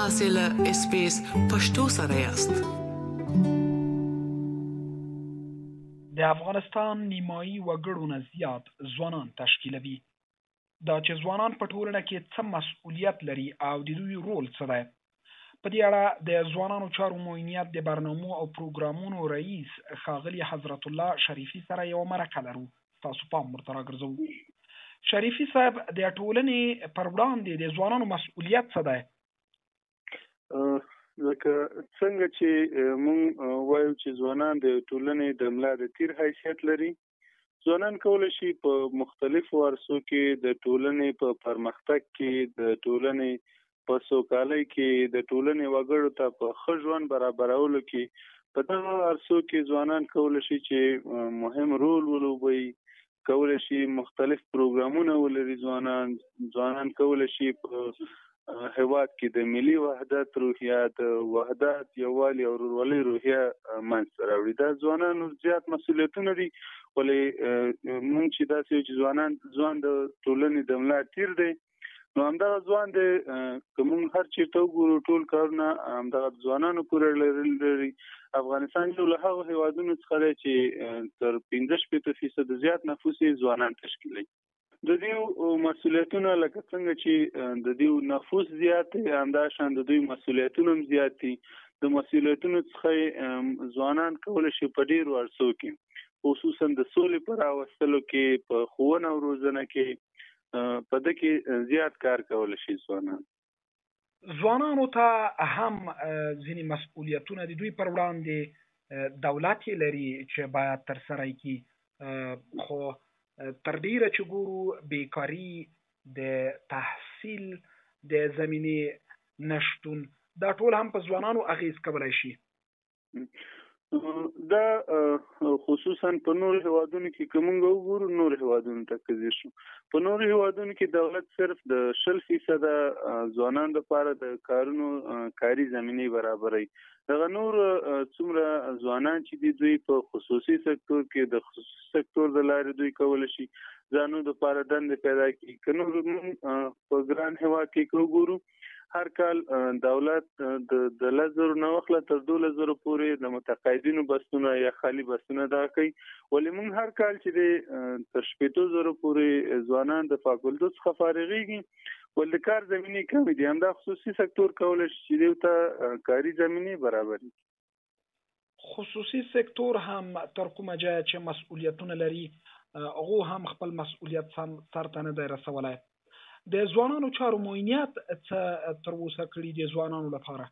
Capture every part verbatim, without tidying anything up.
تاسو له اس بي اس پښتو سره یاست. د افغانستان نیمایي وګړو نه زیات ځوانان تشکیلوي. دا چې ځوانان په ټولنه کې څه مسؤلیت لري او د دوی رول څه دی. په دې اړه د ځوانانو چارو معینیت د برنامو او پروګرامونو رئیس ښاغلي حضرت الله شریفي سره یو مرکه لرو. تاسو پام ورته راګرځوو. شریفي صاحب، د ټولنې پر وړاندې د ځوانانو مسؤلیت څه دی؟ لکه څنګه چې مونږ وایو چې ځوانان د ټولنې د ملا د تیر حیثیت لري، ځوانان کولی شي په مختلفو عرصو کې د ټولنې په پرمختګ کې، د ټولنې په سوکالۍ کې، د ټولنې وګړو ته په ښه ژوند برابرولو کې، په دغه عرصو کې ځوانان کولی شي چې مهم رول ولوبوي، کولی شي مختلف پروګرامونه ولري. ځوانان ځوانان کولی شي په هیواد کې د ملي وحدت روحیه، د وحدت، یووالي او ورورولۍ روحیه منځته راوړي. دا ځوانانو زیات مسؤلیتونه دي، ولې موږ چې داسې یو چې ځوانان ځوان د ټولنې د ملا تیر دی، نو همدغه ځوان دی که موږ هر چېرته وګورو ټول کارونه همدغه ځوانانو پورې اړه لري. افغانستان یو له هغو هیوادونو څخه دی چې تر پنځه شپېته فیصده زیات نفوس یې ځوانان تشکیلوي. د دې مسؤلیتونه لکه څنګه چې د دې نفوس زیات دی، همداشان د دوی مسؤلیتونه هم زیات دي. د مسؤلیتونو څخه ځوانان کولی شي په ډېرو عرصو کې، خصوصا د سولې په راوستلو کې، په ښوونه او روزنه کې، په ده کې زیات کار کولی شي. ځوانان ځوانانو ته هم ځینې مسؤلیتونه د دوی پر وړاندې دولت یې لري چې باید ترسره یې کړي، خو تر ډیره چې ګورو بیکاري، د تحصیل د زمینې نشتون، دا ټول هم په ځوانانو اغیز کولی شي. دا خصوصا په نورو هیوادونو کې که موږ وګورو، نورو هیوادونو ته که ځیر شو، په نورو هیوادونو کې دولت صرف د شل فیصده ځوانانو لپاره د کارونو کاري زمینې برابروي. دغه نور څومره ځوانان چې دي دوی په خصوصي سکتور کې، د خصوصي سکتور د لارې دوی کولی شي ځانو لپاره دندې پیدا کړي. که نور موږ په ګران هیواد کې که وګورو، هر کال دولت د لس زرو نه واخله تر دولس زرو پورې د متقاعدینو بستونه یا خالي بستونه دغه کوي، ولې موږ هر کال چې دی تر شپېتو زرو پورې ځوانان د فاکولټو څخه فارغېږي، ولې د کار زمینې کمې دي. همدا خصوصي سکتور کولی شي چې دوی ته کاري زمینې برابرې کړي. خصوصي سکتور هم تر کومه ځایه چې مسؤلیتونه لري، هغو هم خپل مسؤلیت سم سرته نه دی رسولی. د ځوانانو چارو معینیت څه تر اوسه کړي د ځوانانو لپاره؟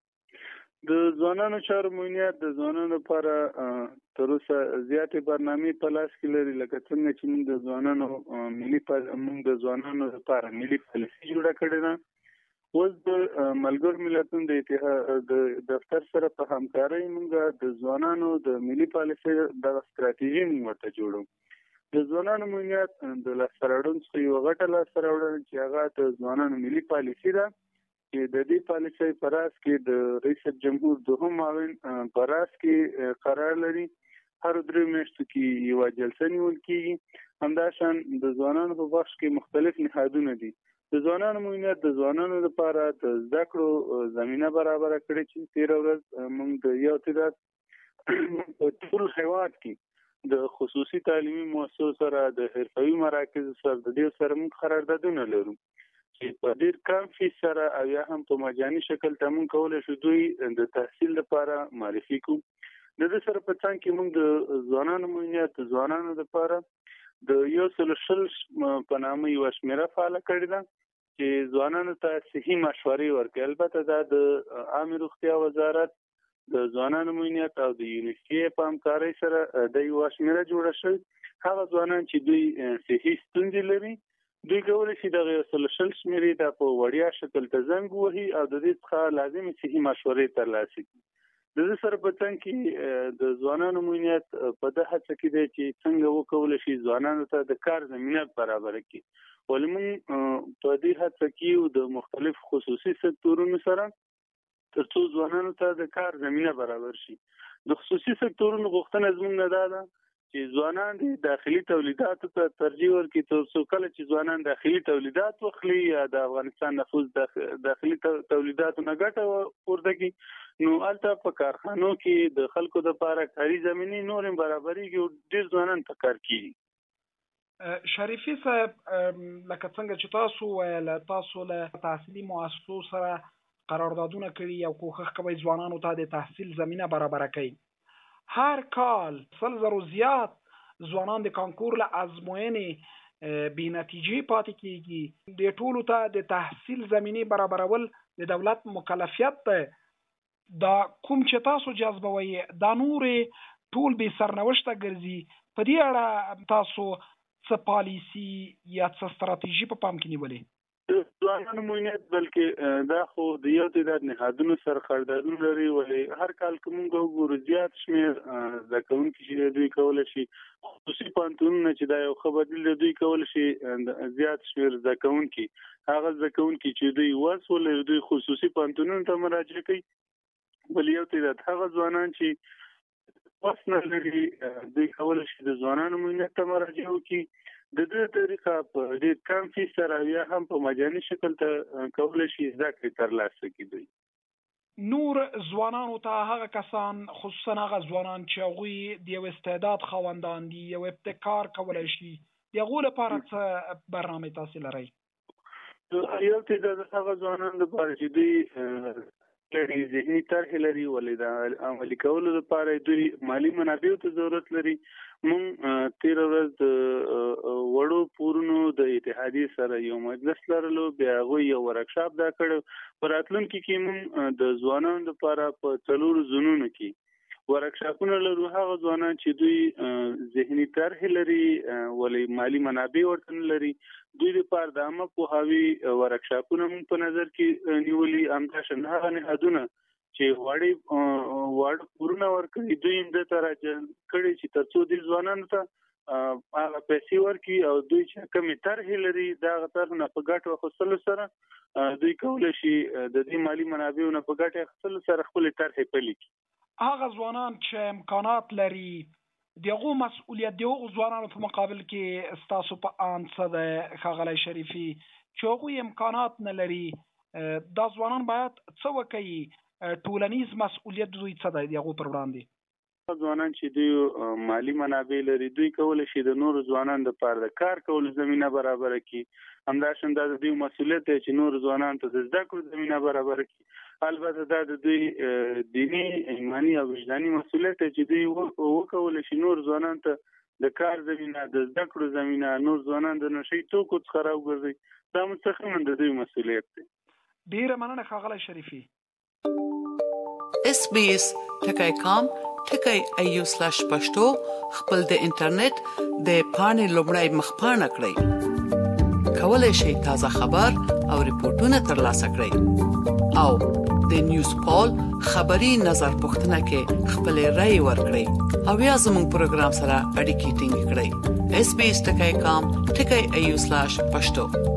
د ځوانانو چارو معینیت د ځوانانو لپاره تر اوسه زیاتې برنامې په لاس کې لري، لکه څنګه چې موږ د ځوانانو ملي موږ د ځوانانو لپاره ملي پالیسي جوړه کړې ده. اوس د ملګرو ملتونو د اتحاد د دفتر سره په همکارۍ موږ د ځوانانو د ملي پالیسۍ دغه ستراتیژي موږ ورته جوړو. د ځوانانو معینیت د لاسته راوړنو څخه یوه غټه لاسته راوړنه چې هغه د ځوانانو ملي پالیسي ده، چې د دې پالیسۍ په راس کې د رئیس جمهور دوهم معاون په راس کې قرار لري. هر درې میاشتو کې یوه جلسه نیول کېږي. همداشان د ځوانانو په بخش کې مختلف نهادونه دي. د ځوانانو معینیت د ځوانانو لپاره د زده کړو زمینه برابره کړې چې تېره ورځ موږ د یو تعداد په ټول هیواد کې د خصوصي تعلیمي مؤسسو سره، د حرفوي مراکزو سره، د دې سره موږ قراردادونه لرو چې په ډېر کم فیس سره او یا هم په مجاني شکل ته موږ کولی شو دوی د تحصیل لپاره معرفي کړو. د دې سره په څنګ کې موږ د ځوانانو معینیت د ځوانانو لپاره د یو سل شل په نامه یوه شمېره فعاله کړې ده چې ځوانانو ته صحي مشورې ورکوي. البته دا د عامې روغتیا وزارت د ځوانانو معینیت او د یونیسیف په همکارۍ سره د یوه شمېره جوړه شوې. هغه ځوانان چې دوی صحي ستونزې لري، دوی کولی شي دغه یو سل شل شمېرې ته په وړیا شکل ته زنګ ووهي او د دې څخه لازمې صحي مشورې ترلاسه کړي. د دې سره په څنګ کې د ځوانانو معینیت په ده هڅه کې دی چې څنګه وکولی شي ځوانانو ته د کار زمینه برابره کړي. ولې موږ په دې هڅه کې یو د مختلف خصوصي سکتورونو سره تر څو ځوانانو ته د کار زمینه برابر شي. د خصوصي سکتورونو غوښتنه زموږ نه دا ده چې ځوانان د داخلي تولیداتو ته ترجیح ورکړي تر څو کله چې ځوانان داخلي تولیدات واخلي یا د افغانستان نفوذ داخلي تولیداتو نه ګټه پورته کړي نو هلته په کارخانو کې د خلکو دپاره کاري زمینې نور هم برابرېږي او ډېر ځوانان په کار کېږي. شریفي صاحب لکه څنګه چې تاسو ویل تاسو له تحصیلي مؤسسو سره قراردادونه کړي او کوښښ کوئ ځوانانو ته د تحصیل زمینه برابره کوي. هر کال سل زرو زیات ځوانان د کانکور له ازموینې بې نتیجې پاتې کېږي. د ټولو ته د تحصیل زمینې برابرول د دولت مکلفیت دی. دا کوم چې تاسو جذبوئ دا نورې ټول بې سرنوشته ګرځي. په دې اړه تاسو څه پالیسي یا څه ستراتیژي په پام کې نیولې؟ ځوانانو موینت بلکې دا خو د یو تعداد نهادونو سره قراردادونه لري ولې هر کال که موږ وګورو زیات شمېر زده کوونکي چې دوی کولی شي خصوصي پوهنتونونه چې دا یو ښه بدیل دی دوی کولی شي زیات شمېر زده کوونکي هغه زده کوونکي چې دوی وس ولري دوی خصوصي پوهنتونونو ته مراجعه کوي. بل یو تعداد هغه ځوانان چې وس نه لري دوی کولی شي د ځوانانو موینت ته مراجعه وکړي. د دې طریقه په ډېر کم فیس سره یا هم په مجاني شکل ته کولی شي زده کړې ترلاسه کړي. نور ځوانانو ته هغه کسان خصوصا هغه ځوانان چې هغوی د یو استعداد خاوندان دي یو ابتکار کولی شي د هغو لپاره څه برنامې تاسې لرئ؟ یو تعداد هغه ځوانان لپاره چې دوی لري ذهني طرحې لري ولې د عملي کولو لپاره دوی مالي منابعو ته ضرورت لري. مونږ تېره ورځ د وړو پورونو د اتحادیې سره یو مجلس لرلو بیا هغوی یو ورکشاپ دا کړی. په راتلونکي کې مونږ د ځوانانو لپاره په څلورو زونونو کې ورکشاپونه لرو. هغه ځوانان چې دوی ذهني طرحې لري ولې مالي منابع ورته نه لري دوی لپاره د عامه پوهاوي ورکشاپونه مونږ په نظر کې نیولي. همداشان هغه نهادونه چې واړې واړه پورونه ورکوي دوی هم دې ته راجلب کړي چې تر څو دې ځوانانو ته هغه پیسې ورکړي او دوی چې کومې طرحې لري د هغه طرحونه په ګټو اخیستلو سره دوی کولی شي د دې مالي منابعو نه په ګټې اخیستلو سره خپلې طرحې پلي کړي. هغه ځوانان چې امکانات لري د هغو مسؤلیت د هغو ځوانانو په مقابل کې ستاسو په آن څه دی ښاغلی شریفي چې هغوی امکانات نه لري دا ځوانان باید څه وکوي؟ ټولنیز مسؤلیت دوی څه دی د هغو پر وړاندې؟ ځوانان چې دوی مالي منابع لري دوی کولی شي د نورو ځوانانو لپاره د کار کولو زمینه برابره کړي. همداشان دا د دوی مسؤلیت دی چې نورو ځوانانو ته د زده کړو زمینه برابره کړي. البته دا د دوی دیني ایماني او وجداني مسؤلیت دی چې دوی وکولی شي نور ځوانانو ته د کار زمینه د زده کړو زمینه نور ځوانان د نشهیي توکو څخه راوګرځوي. دا مستقیما د دوی مسؤلیت دی. ډېره مننه ښاغلی شریفي. اس بي اس ټکی کام ټکی ایو سلاش پښتو خپل د انټرنیټ د پاڼې لومړی مخپاڼه کړئ. کولای شئ تازه خبر او ریپورتونه ترلاسه کړئ او د نیوز پول خبری نظر پوښتنه کې خپل رائے ورکړئ او یا زموږ پروگرام سره اړیکې ټینګ کړئ. اس بي اس ټکی کام ټکی ایو سلاش پښتو